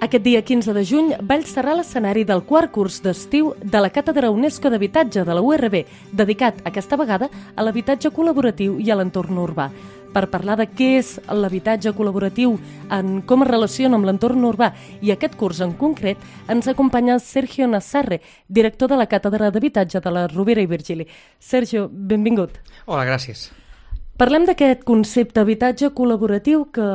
Aquest dia 15 de juny, Valls serà l'escenari del quart curs d'estiu de la Càtedra UNESCO d'Habitatge de la URB, dedicat aquesta vegada a l'habitatge col·laboratiu i a l'entorn urbà. Per parlar de què és l'habitatge col·laboratiu, en com es relaciona amb l'entorn urbà i aquest curs en concret, ens acompanya Sergio Nassarre, director de la Càtedra d'Habitatge de la Rovira i Virgili. Sergio, benvingut. Hola, gràcies. Parlem d'aquest concepte habitatge col·laboratiu que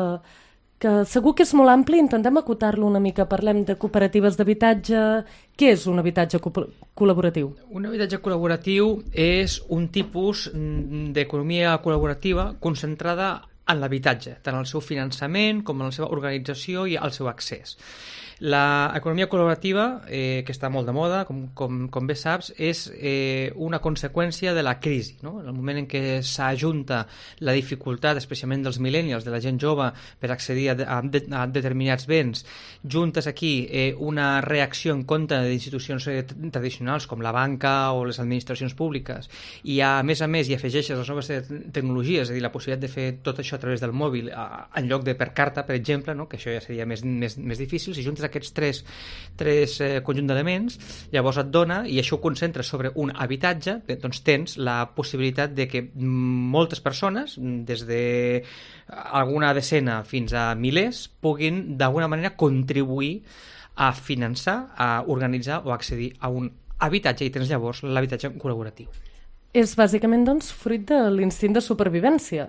segur que és molt ampli, intentem acotar-lo una mica. Parlem de cooperatives d'habitatge. Què és un habitatge col·laboratiu? Un habitatge col·laboratiu és un tipus d'economia col·laborativa concentrada en l'habitatge, tant el seu finançament com en la seva organització i el seu accés. L'economia col·laborativa, que està molt de moda, com bé saps, és una conseqüència de la crisi, no? En el moment en què s'ajunta la dificultat, especialment dels millennials, de la gent jove, per accedir a determinats béns, juntes aquí una reacció en contra d'institucions tradicionals com la banca o les administracions públiques, i a més hi afegeixes les noves tecnologies, és a dir, la possibilitat de fer tot això a través del mòbil en lloc de per carta, per exemple, no? Que això ja seria més difícil. Si juntes aquests tres conjunt d'elements, llavors et dona, i això ho concentra sobre un habitatge, doncs tens la possibilitat de que moltes persones, des de alguna decena fins a milers, puguin d'alguna manera contribuir a finançar, a organitzar o a accedir a un habitatge, i tens llavors l'habitatge col·laboratiu. És bàsicament, doncs, fruit de l'instint de supervivència,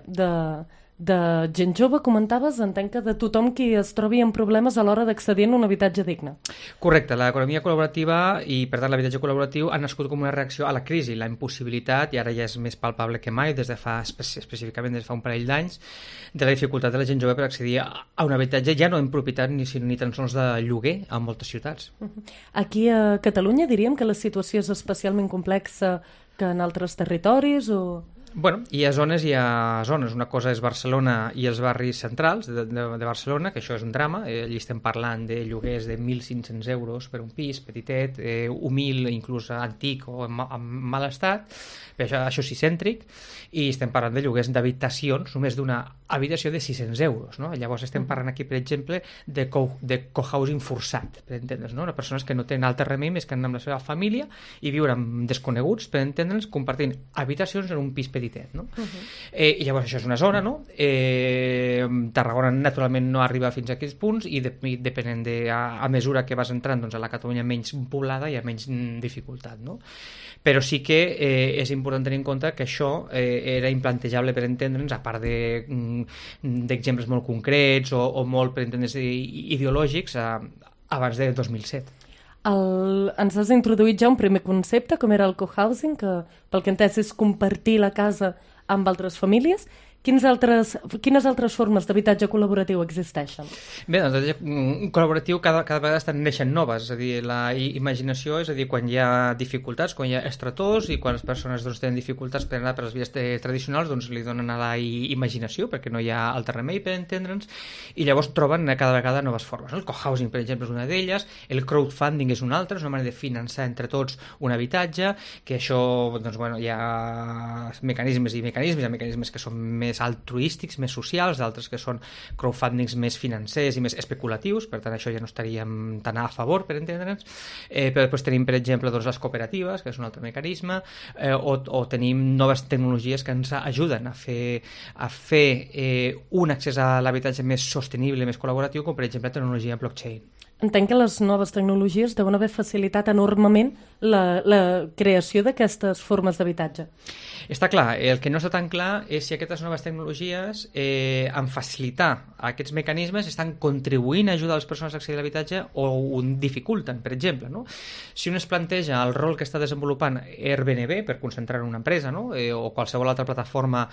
de gent jove, comentaves, entenc que de tothom qui es trobi en problemes a l'hora d'accedir a un habitatge digne. Correcte, l'economia col·laborativa i, per tant, l'habitatge col·laboratiu han nascut com una reacció a la crisi, la impossibilitat, i ara ja és més palpable que mai, específicament des de fa un parell d'anys, de la dificultat de la gent jove per accedir a un habitatge, ja no en propietat ni tan sols de lloguer a moltes ciutats. Aquí a Catalunya diríem que la situació és especialment complexa que en altres territoris o... Bueno, hi ha zones. Una cosa és Barcelona i els barris centrals de Barcelona, que això és un drama. Allí estem parlant de lloguers de 1.500 euros per un pis petitet, humil, inclús antic o en mal estat, això sí, cèntric, i estem parlant de lloguers d'habitacions, només d'una habitació de 600 euros. No? Llavors estem parlant aquí, per exemple, de cohousing forçat, per entendre's, no? Les persones que no tenen altre remei més que anar amb la seva família i viure amb desconeguts, per entendre'ns, compartint habitacions en un pis petitet. No? I llavors això és una zona, no? Tarragona naturalment no arriba fins a aquests punts i depenent a mesura que vas entrant, doncs, a la Catalunya menys poblada hi ha menys dificultat, no? Però sí que és important tenir en compte que això era implantejable, per entendre'ns, a part d'exemples molt concrets o molt, per entendre'ns, ideològics abans de 2007. Ens has introduït ja un primer concepte, com era el cohousing, que pel que he entès és compartir la casa amb altres famílies. Quines altres formes d'habitatge col·laboratiu existeixen? Bé, doncs l'habitatge col·laboratiu cada vegada estan neixent noves, és a dir, la imaginació, és a dir, quan hi ha dificultats, quan hi ha estretors i quan les persones tenen dificultats per anar per les vies tradicionals, doncs li donen a la imaginació, perquè no hi ha altre remei, per entendre'ns, i llavors troben cada vegada noves formes. El cohousing, per exemple, és una d'elles, el crowdfunding és una altra, és una manera de finançar entre tots un habitatge, que això, doncs, bueno, hi ha mecanismes i mecanismes, hi ha mecanismes que són més altruístics, més socials, d'altres que són crowdfundings més financers i més especulatius, per tant això ja no estaríem tan a favor, per entendre'ns, però després tenim, per exemple, doncs, les cooperatives, que és un altre mecanisme, o tenim noves tecnologies que ens ajuden a fer un accés a l'habitatge més sostenible, més col·laboratiu, com per exemple la tecnologia blockchain. Entenc que les noves tecnologies deuen haver facilitat enormement la creació d'aquestes formes d'habitatge. Està clar, el que no està tan clar és si aquestes noves tecnologies, en facilitar aquests mecanismes, estan contribuint a ajudar les persones a accedir a l'habitatge o ho dificulten, per exemple. No? Si un es planteja el rol que està desenvolupant Airbnb per concentrar en una empresa, no? O qualsevol altra plataforma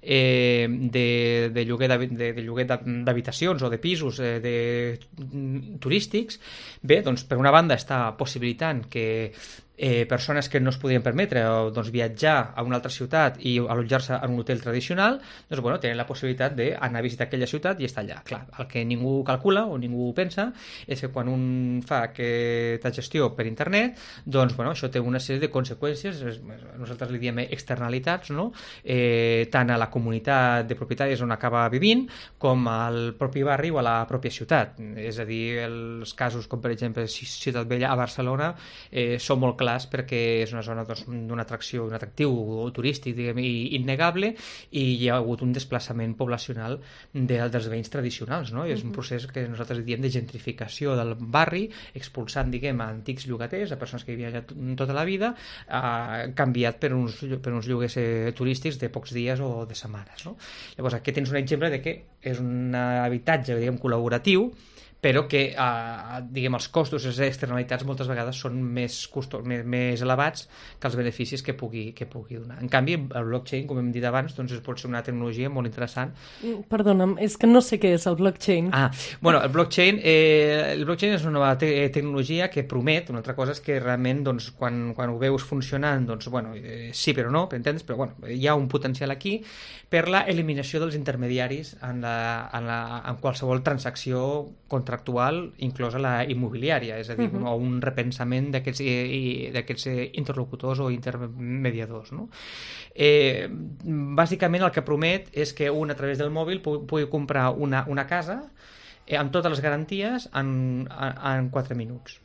de lloguer d'habitacions o de pisos turístics, bé, doncs per una banda està possibilitant que persones que no es podien permetre doncs, viatjar a una altra ciutat i allotjar-se en un hotel tradicional, doncs, bueno, tenen la possibilitat d'anar a visitar aquella ciutat i estar allà. Clar, el que ningú calcula o ningú pensa és que quan un fa aquesta gestió per internet, doncs, bueno, això té una sèrie de conseqüències, nosaltres li diem externalitats, no? Tant a la comunitat de propietaris on acaba vivint com al propi barri o a la pròpia ciutat. És a dir, els casos com per exemple Ciutat Vella a Barcelona són molt clars perquè és una zona doncs, d'una atracció, un atractiu turístic diguem, innegable, i hi ha hagut un desplaçament poblacional dels veïns tradicionals, no? És un procés que nosaltres diem de gentrificació del barri, expulsant diguem, a antics llogaters, a persones que vivien allà tota la vida, canviat per uns lloguers turístics de pocs dies o de setmanes, no? Llavors aquí tens un exemple de que és un habitatge diguem, col·laboratiu, però que diguem, els costos i les externalitats moltes vegades són més elevats que els beneficis que pugui donar. En canvi, el blockchain, com hem dit abans, doncs pot ser una tecnologia molt interessant. Perdona'm, és que no sé què és el blockchain. Bueno, el blockchain és una nova tecnologia que promet, una altra cosa és que realment doncs, quan ho veus funcionant, doncs, bueno, sí però no, per entendre's, però bueno, hi ha un potencial aquí per la eliminació dels intermediaris en qualsevol transacció contractual, inclosa la immobiliària, és a dir, o un repensament d'aquests interlocutors o intermediadors, no? Bàsicament el que promet és que un a través del mòbil pugui comprar una casa amb totes les garanties en 4 minuts.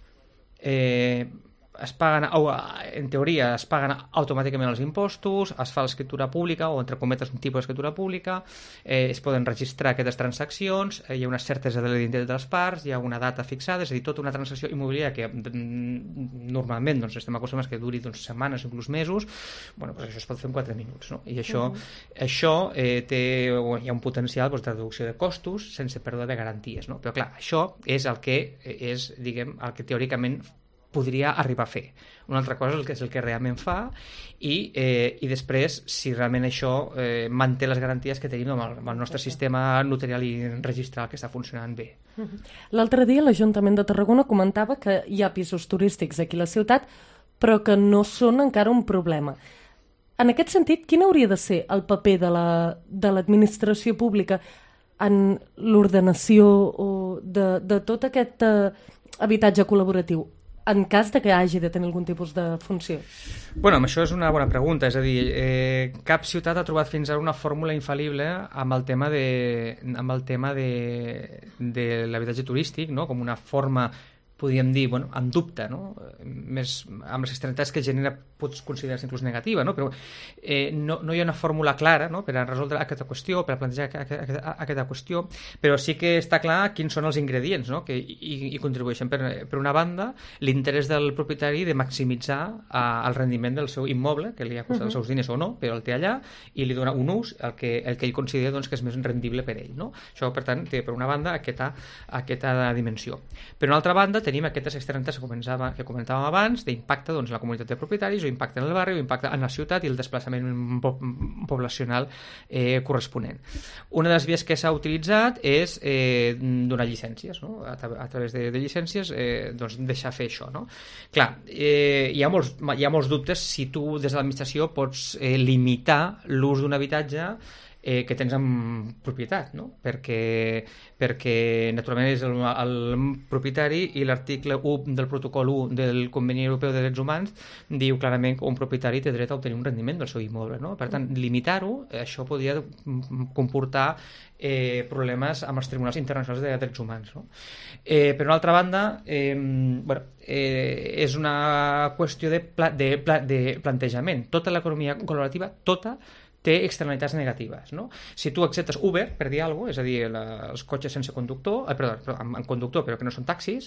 Es paguen, en teoria es paguen automàticament els impostos, es fa l'escriptura pública o entre cometes un tipus d'escriptura pública, es poden registrar aquestes transaccions, hi ha una certesa de l'identitat de les parts, hi ha una data fixada, és a dir, tota una transacció immobiliària que normalment doncs, estem acostumats que duri doncs, setmanes, inclús mesos, bueno, doncs això es pot fer en 4 minuts, no? I això hi ha un potencial doncs, de reducció de costos sense pèrdua de garanties, no? Però clar, això és el que és, diguem, el que teòricament podria arribar a fer. Una altra cosa és el que realment fa i després, si realment això manté les garanties que tenim amb el nostre sistema notarial i registral que està funcionant bé. L'altre dia l'Ajuntament de Tarragona comentava que hi ha pisos turístics aquí a la ciutat, però que no són encara un problema. En aquest sentit, quin hauria de ser el paper de l'administració pública en l'ordenació de tot aquest habitatge col·laboratiu, en cas de que hagi de tenir algun tipus de funció? Bueno, això és una bona pregunta, és a dir, cap ciutat ha trobat fins ara una fórmula infal·lible amb el tema de l'habitatge turístic, no? Com una forma, podríem dir, bueno, amb dubte, no? Més amb les externalitats que genera pots considerar-se inclús negativa, no? Però no hi ha una fórmula clara, no? Per a resoldre aquesta qüestió, per a plantejar aquesta qüestió, però sí que està clar quins són els ingredients, no? Que hi contribueixen. Per una banda, l'interès del propietari de maximitzar el rendiment del seu immoble, que li ha costat els seus diners o no, però el té allà i li dona un ús el que ell considera doncs, que és més rendible per ell, no? Això, per tant, té per una banda aquesta dimensió. Per una altra banda, tenim aquestes externalitats que comentàvem abans, d'impacte doncs, en la comunitat de propietaris, o impacte en el barri, o impacte en la ciutat i el desplaçament poblacional corresponent. Una de les vies que s'ha utilitzat és donar llicències, no? A través de llicències doncs deixar fer això, no? Clar, hi ha molts dubtes si tu des de l'administració pots limitar l'ús d'un habitatge que tens en propietat, no? Perquè naturalment és el propietari, i l'article 1 del protocol 1 del Conveni Europeu de Drets Humans diu clarament que un propietari té dret a obtenir un rendiment del seu immoble, no? Per tant, limitar-ho, això podria comportar problemes amb els tribunals internacionals de drets humans, no? Per una altra banda, és una qüestió de plantejament. Tota l'economia col·laborativa, té externalitats negatives, no? Si tu acceptes Uber, per dir alguna cosa, és a dir, els cotxes sense conductor, amb conductor però que no són taxis,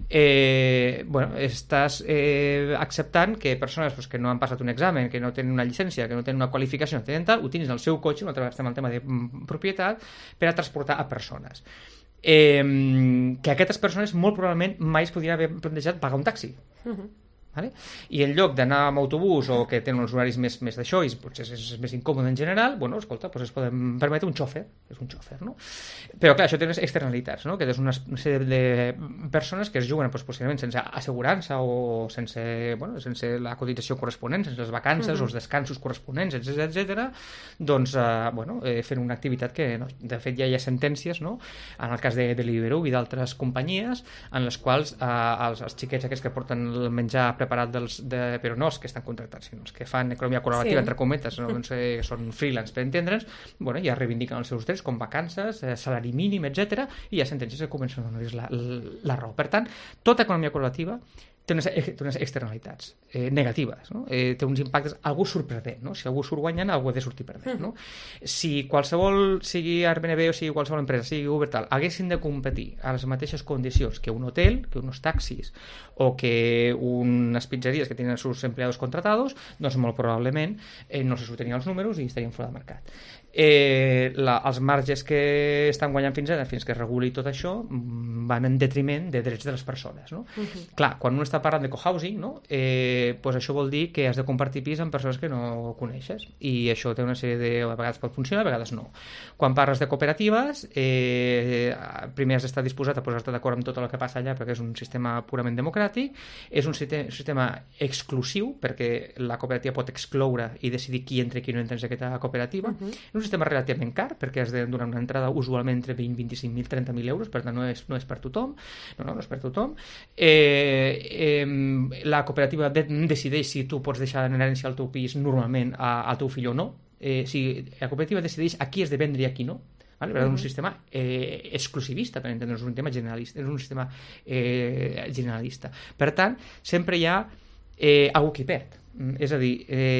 estàs acceptant que persones que no han passat un examen, que no tenen una llicència, que no tenen una qualificació, no tenen tal, utilitzen el seu cotxe, una altra vegada estem al tema de propietat, per a transportar a persones. Que aquestes persones molt probablement mai es podrien haver plantejat pagar un taxi. Vale? I en lloc d'anar amb autobús o que tenen uns horaris més d'això i potser és més incòmode en general, bueno, escolta, doncs es poden permetre un xòfer, és un xòfer, no? Però clar, això té unes externalitats, no? Que és una sèrie de persones que es juguen doncs, possiblement sense assegurança o sense la cotització corresponent, sense les vacances o els descansos corresponents, etc. Doncs, fent una activitat que, no, de fet, ja hi ha sentències, no? En el cas de Deliveroo i d'altres companyies, en les quals els xiquets aquests que porten el menjar preparat però no els que estan contractats, sinó els que fan economia col·laborativa, entre cometes, no? Doncs, són freelance, per entendre'ns, bueno, ja reivindiquen els seus drets com vacances, salari mínim, etc. I hi ha sentències que comencen a donar-los la raó. Per tant, tota economia col·laborativa té unes externalitats negatives, no? Té uns impactes, algú surt perdent, no? Si algú surt guanyant, algú ha de sortir perdent, no? Si qualsevol, sigui Airbnb o sigui qualsevol empresa, sigui Uber, tal, haguessin de competir a les mateixes condicions que un hotel, que uns taxis o que unes pizzeries que tenen els seus empleados contratados, doncs molt probablement no se sortirien els números i estarien fora de mercat. Els marges que estan guanyant fins ara, fins que es reguli tot això, van en detriment de drets de les persones, no? Clar, quan un està parlant de cohousing, no? Pues això vol dir que has de compartir pis amb persones que no coneixes, i això té una sèrie de... a vegades pot funcionar, a vegades no. Quan parles de cooperatives, primer has d'estar disposat a posar-te d'acord amb tot el que passa allà, perquè és un sistema purament democràtic, és un sistema exclusiu, perquè la cooperativa pot excloure i decidir qui entra i qui no entra en aquesta cooperativa. És un sistema relativament car, perquè has de donar una entrada usualment entre 20, 25.000, 30.000 euros, per tant no és per tothom, no és per tothom. La cooperativa decideix si tu pots deixar en herència el teu pis normalment al teu fill o no. La cooperativa decideix a qui has de vendre i a qui no. Vale? És un sistema exclusivista, per entendre, és un tema generalista, és un sistema generalista. Per tant, sempre hi ha algú qui perd. És a dir,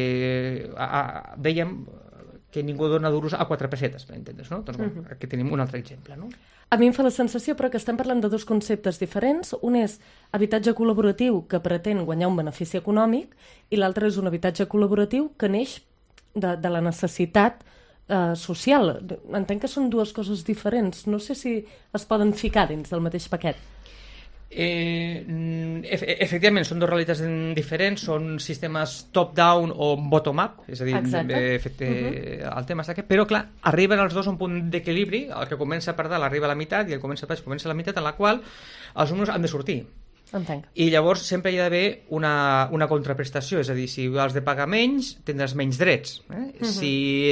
dèiem que ningú dona duros a 4 pessetes, per entendre's, no? Doncs bueno, aquí tenim un altre exemple, no? A mi em fa la sensació, però, que estem parlant de dos conceptes diferents. Un és habitatge col·laboratiu que pretén guanyar un benefici econòmic i l'altre és un habitatge col·laboratiu que neix de la necessitat social. Entenc que són dues coses diferents. No sé si es poden ficar dins del mateix paquet. Efectivament, són dues realitats diferents, són sistemes top-down o bottom-up, és a dir, el tema està aquí, però clar, arriben els dos a un punt d'equilibri, el que comença per dalt arriba a la meitat i el que comença per baix comença a la meitat, en la qual els números han de sortir. Entenc. I llavors sempre hi ha d'haver una contraprestació, és a dir, si has de pagar menys tindràs menys drets. Si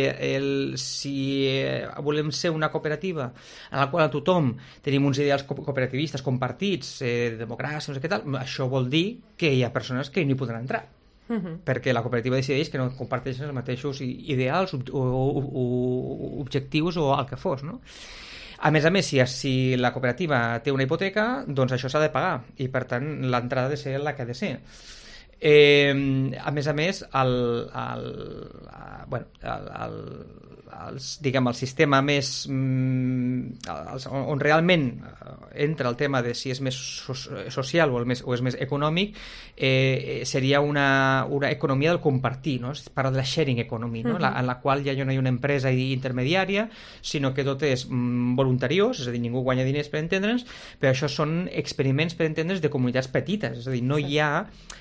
volem ser una cooperativa en la qual a tothom tenim uns ideals cooperativistes compartits, democràcia, no sé què tal, això vol dir que hi ha persones que no hi podran entrar. Perquè la cooperativa decideix que no comparteixen els mateixos ideals o objectius o el que fos, no? A més, si la cooperativa té una hipoteca, doncs això s'ha de pagar i, per tant, l'entrada ha de ser la que ha de ser. A més, el sistema més on realment entra el tema de si és més social o és més econòmic, seria una economia del compartir, no? Es parla de la sharing economy, no? En la qual ja no hi ha una empresa intermediària, sinó que tot és voluntariós, és a dir, ningú guanya diners, per entendre'ns, però això són experiments, per entendre'ns, de comunitats petites, és a dir, no hi ha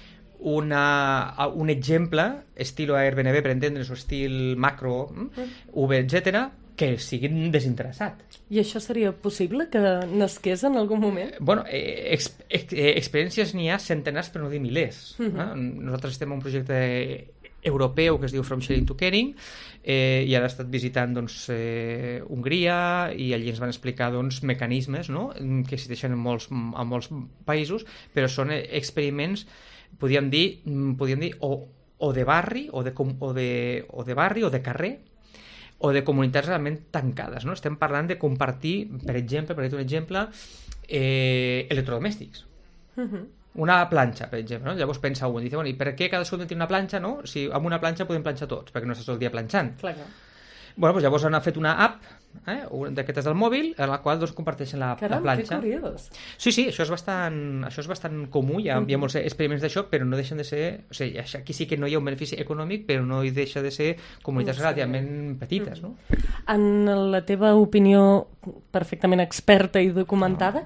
un exemple estil Airbnb, per entendre's, o estil macro, Uber, etc., que siguin desinteressat. I això seria possible que nasqués en algun moment? Bueno, experiències n'hi ha centenars, per no dir milers. Nosaltres estem en un projecte europeu que es diu From Sharing to Caring, i ara he estat visitant Hongria, i allí ens van explicar mecanismes, no?, que existeixen en molts països, però són experiments, podríem dir o de barri o de barri o de carrer o de comunitats realment tancades, no? Estem parlant de compartir, per exemple, per dir un exemple, electrodomèstics. Una planxa, per exemple, no? Llavors pensa un, dice, bueno, i per què cadascú té una planxa, no? Si amb una planxa podem planxar tots, perquè no estàs tot el dia planxant. Clar. Bueno, doncs llavors han fet una app, d'aquestes del mòbil, en la qual comparteixen la planxa. Caram, que curiós. Sí, això és bastant comú, hi ha molts experiments d'això, però no deixen de ser... O sigui, aquí sí que no hi ha un benefici econòmic, però no hi deixa de ser comunitats relativament petites, no? En la teva opinió perfectament experta i documentada,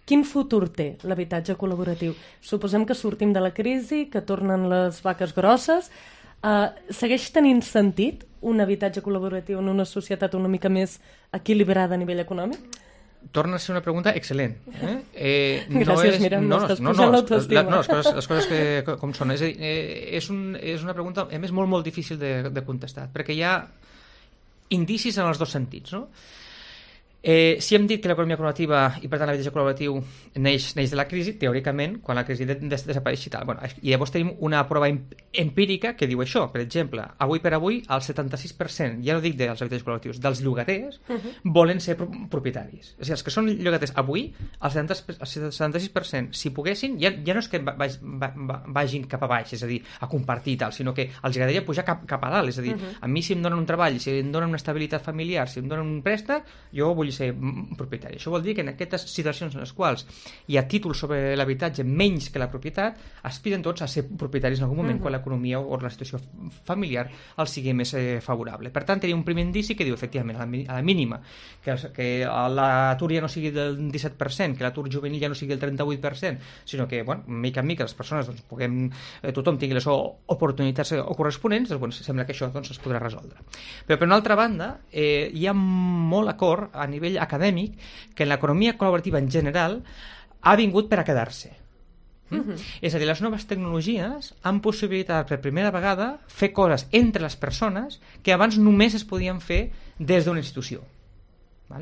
Quin futur té l'habitatge col·laboratiu? Suposem que sortim de la crisi, que tornen les vaques grosses. Segueix tenint sentit un habitatge col·laboratiu en una societat una mica més equilibrada a nivell econòmic? Torna a ser una pregunta excel·lent. Gràcies, Mireia, m'estàs posant l'autoestima. Les coses com són. És a dir, és una pregunta, a més, molt difícil de contestar, perquè hi ha indicis en els dos sentits, no? Si hem dit que l'economia col·laborativa i per tant l'habitatge col·laboratiu neix de la crisi, teòricament, quan la crisi desapareix i tal. Bueno, i llavors tenim una prova empírica que diu això. Per exemple, avui per avui el 76%, ja no dic dels habitatges col·laboratius, dels llogaters volen ser propietaris. És a dir, els que són llogaters avui, el 76%, si poguessin, ja no és que vagin cap a baix, és a dir, a compartir i tal, sinó que els agradaria pujar cap a dalt. És a dir, a mi si em donen un treball, si em donen una estabilitat familiar, si em donen un préstec, jo vull ser propietari. Això vol dir que en aquestes situacions en les quals hi ha títols sobre l'habitatge menys que la propietat, aspiren tots a ser propietaris en algun moment quan l'economia o la situació familiar els sigui més favorable. Per tant, tenim un primer indici que diu, efectivament, a la mínima, que l'atur ja no sigui del 17%, que l'atur juvenil ja no sigui del 38%, sinó que, bueno, mica en mica les persones tothom tingui les oportunitats corresponents, doncs sembla que això es podrà resoldre. Però per una altra banda, hi ha molt acord a nivell acadèmic que l'economia col·laborativa en general ha vingut per a quedar-se. És a dir, les noves tecnologies han possibilitat per primera vegada fer coses entre les persones que abans només es podien fer des d'una institució. Vale?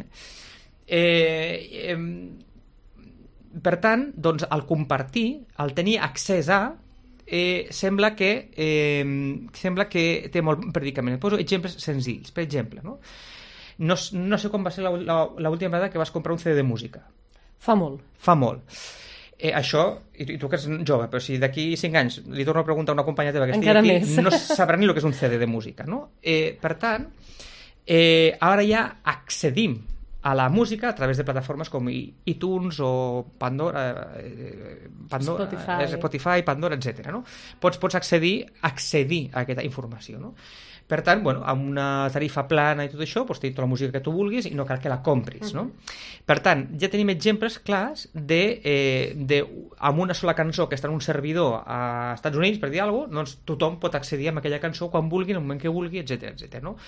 Per tant, doncs, el compartir, el tenir accés a, sembla que té molt predicament. Poso exemples senzills. Per exemple, no sé com va ser l'última vegada que vas comprar un CD de música. Fa molt. Això, i tu que ets jove, però si d'aquí 5 anys li torno a preguntar a una companya teva que estigui encara aquí, més. No sabrà ni el que és un CD de música, no? Per tant, ara ja accedim a la música a través de plataformes com iTunes o Pandora, Spotify, Pandora, etc. No? Pots accedir a aquesta informació, no? Per tant, bueno, amb una tarifa plana i tot això, pots tenir tota la música que tu vulguis i no cal que la compris, no? Per tant, ja tenim exemples clars amb una sola cançó que està en un servidor a Estats Units, per dir alguna cosa, doncs tothom pot accedir a aquella cançó quan vulgui, en el moment que vulgui, etc. No?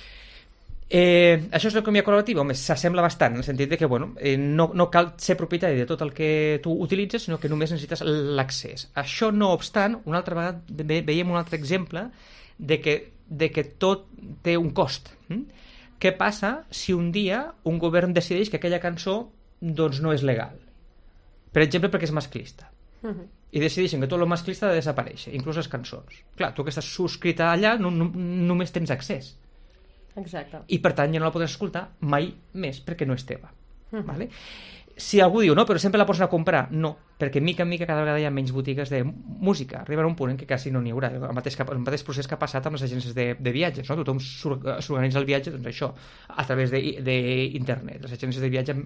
Això és l'economia col·laborativa? Home, s'assembla bastant, en el sentit que no cal ser propietari de tot el que tu utilitzes, sinó que només necessites l'accés. Això, no obstant, una altra vegada veiem un altre exemple de que tot té un cost. Què passa si un dia un govern decideix que aquella cançó doncs, no és legal? Per exemple, perquè és masclista. I decideixen que tot el masclista ha de desaparèixer, inclús les cançons. Clar, tu que estàs subscrita allà només tens accés. Exacte. I per tant ja no la podràs escoltar mai més perquè no és teva. Vale? Si algú diu, no, però sempre la pots anar a comprar, no, perquè mica en mica cada vegada hi ha menys botigues de música, arribarà un punt en què quasi no n'hi haurà, el mateix procés que ha passat amb les agències de viatges, no? Tothom s'organitza el viatge, doncs això, a través d'internet. Les agències de viatge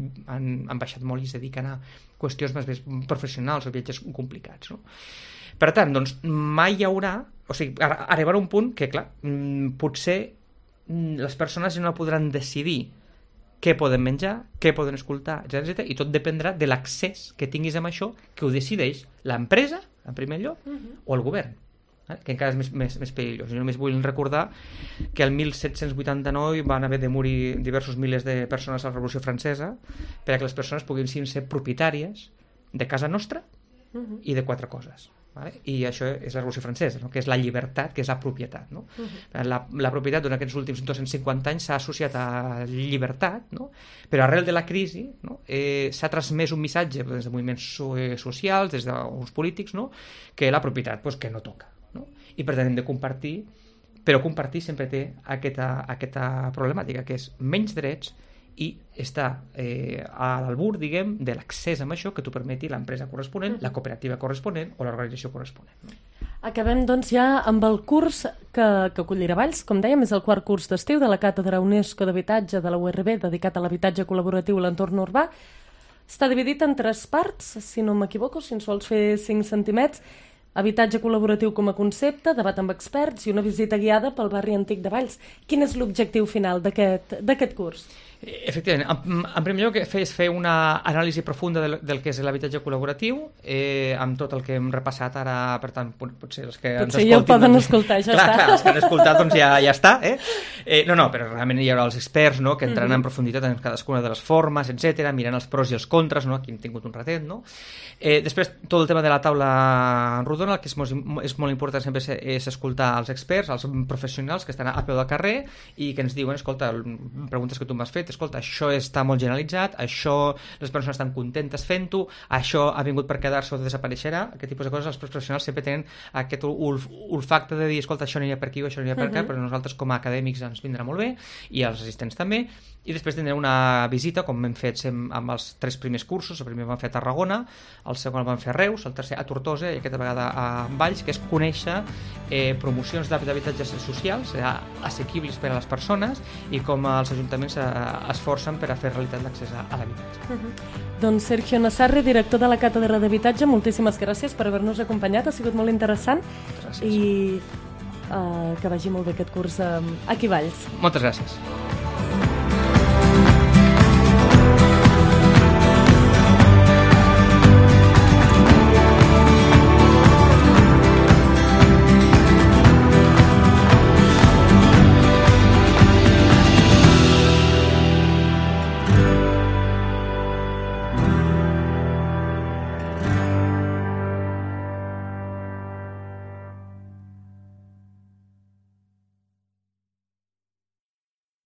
han baixat molt i es dediquen a qüestions més professionals o viatges complicats, no? Per tant, doncs, mai hi haurà, o sigui, arribarà un punt que, clar, potser les persones ja no podran decidir què poden menjar, què poden escoltar, etc. I tot dependrà de l'accés que tinguis amb això, que ho decideix l'empresa, en primer lloc, o el govern, que encara és més perillós. Jo només vull recordar que el 1789 van haver de morir diversos milers de persones a la Revolució Francesa perquè les persones poguessin ser propietàries de casa nostra i de 4 coses. Vale? I això és la Revolució Francesa, no? Que és la llibertat, que és la propietat, no? La propietat durant aquests últims 250 anys s'ha associat a llibertat, no? Però arrel de la crisi, no? S'ha transmès un missatge des de moviments socials, des d'uns polítics, no? Que la propietat que no toca, no? I per tant hem de compartir, però compartir sempre té aquesta problemàtica, que és menys drets i està a l'albur, diguem, de l'accés amb això que t'ho permeti l'empresa corresponent, la cooperativa corresponent o l'organització corresponent. Acabem, doncs, ja amb el curs que acollirà Valls. Com dèiem, és el 4 curs d'estiu de la Càtedra UNESCO d'Habitatge de la URB, dedicat a l'habitatge col·laboratiu a l'entorn urbà. Està dividit en 3 parts, si no m'equivoco, si ens vols fer 5 centimets. habitatge col·laboratiu com a concepte, debat amb experts i una visita guiada pel barri antic de Valls. Quin és l'objectiu final d'aquest curs? Efectivament, en primer lloc és fer una anàlisi profunda del que és l'habitatge col·laboratiu, amb tot el que hem repassat ara, per tant, potser els que ens escoltin... ja ho poden escoltar, ja està. Clar, els que han escoltat doncs ja està, No, però realment hi haurà els experts, no?, que entraran en profunditat en cadascuna de les formes, etc, mirant els pros i els contres, no?, aquí hem tingut un ratet, no? Després, tot el tema de la taula rodona, el que és molt important sempre és escoltar els experts, els professionals que estan a peu del carrer i que ens diuen, escolta, preguntes que tu m'has fet, escolta, això està molt generalitzat, això les persones estan contentes fent-ho, això ha vingut per quedar-se o desapareixerà, aquest tipus de coses. Els professionals sempre tenen aquest olfacte de dir, escolta, això anirà per aquí o això anirà per aquí, però nosaltres com a acadèmics ens vindrà molt bé, i els assistents també. I després tindrem una visita, com hem fet amb els 3 primers cursos. El primer el vam fer a Tarragona, el segon el vam fer a Reus, el tercer a Tortosa i aquesta vegada a Valls, que és conèixer promocions d'habitatges socials assequibles per a les persones i com els ajuntaments esforcen per a fer realitat l'accés a l'habitatge. Doncs Sergio Nassarre, director de la Càtedra d'Habitatge, moltíssimes gràcies per haver-nos acompanyat, ha sigut molt interessant. Moltes gràcies. I que vagi molt bé aquest curs aquí a Valls. Moltes gràcies.